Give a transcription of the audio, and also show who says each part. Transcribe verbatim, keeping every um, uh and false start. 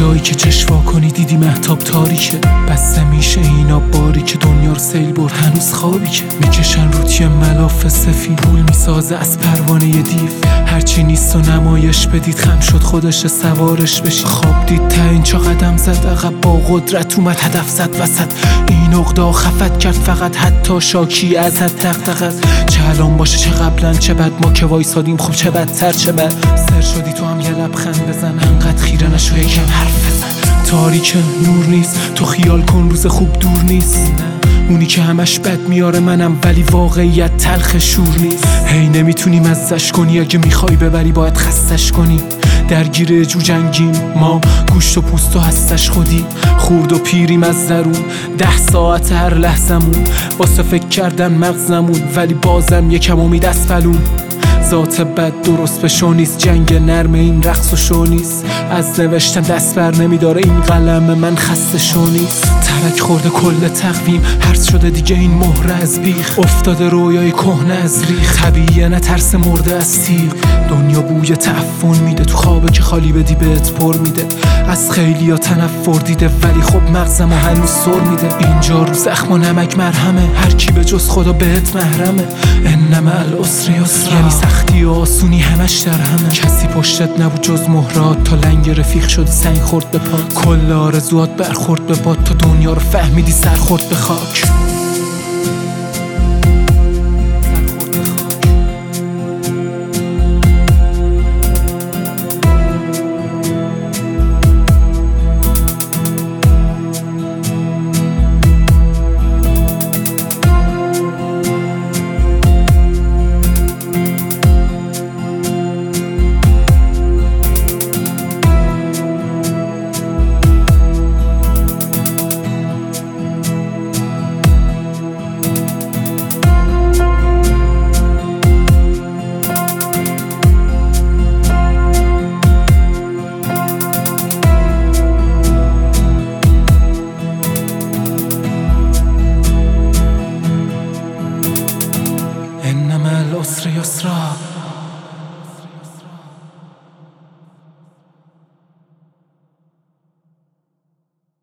Speaker 1: جایی که چشوا کنی دیدی مهتاب تاریکه، بسته میشه اینا باری که دنیا رو سیل برد هنوز خوابی که میکشن رو تیه ملاف سفید، پول میسازه از پروانه ی دیو، هرچی نیست و نمایش بدید خم شد خودش سوارش بشی. خواب دید تا اینجا قدم زد عقب با قدرت اومد هدف زد وسط، این عقده خفت کرد فقط حتی شاکی ازت دغدغت، چه الان باشه چه قبلا چه بعد ما که وایسادیم خوب چه بدتر چه بد. سر شدی تو هم یه لبخند بزن، انقدر خیره نشو یکم حرف بزن. تاریک نور نیست تو خیال کن روز خوب دور نیست، اونی که همش بد میاره منم ولی واقعیت تلخ شور نیست. هی نمیتونیم ازش کنی، اگه میخوای ببری باید خستش کنی. درگیر جو جنگیم ما، گوشت و پوست و هستش خودی، خورد و پیریم از درون، ده ساعت هر لحظمون واسه فکر کردن مغزمون، ولی بازم یکم امید از فلون. ذات بد درست بشو نیست، جنگ نرم این رقص و شو نیست، از نوشتن دست بر نمیداره این قلم من خسته شو نیست. ترک خورده کل تقویم هرس شده دیگه این مهره از بیخ، افتاده رویای کهنه از ریخ، طبیعیه نه ترس مرده از تیغ. دنیا بوی تعفن میده تو خوابه که خالی بدی بهت پر میده، از خیلی ها تنفر دیده ولی خب مغزمو هنوز سر میده. اینجا رو زخم و نمک مرهمه، هر کی به جز خدا بهت محرمه. انما العسر یسرا، یعنی سختی و آسونی همش در همه، کسی پشتت نبود جز مهرات تا لنگ رفیق شدی سنگ خورد به پات، کل آرزوات برخورد به باد تا دنیا رو فهمیدی سر خورد به خاک. العسر یسرا.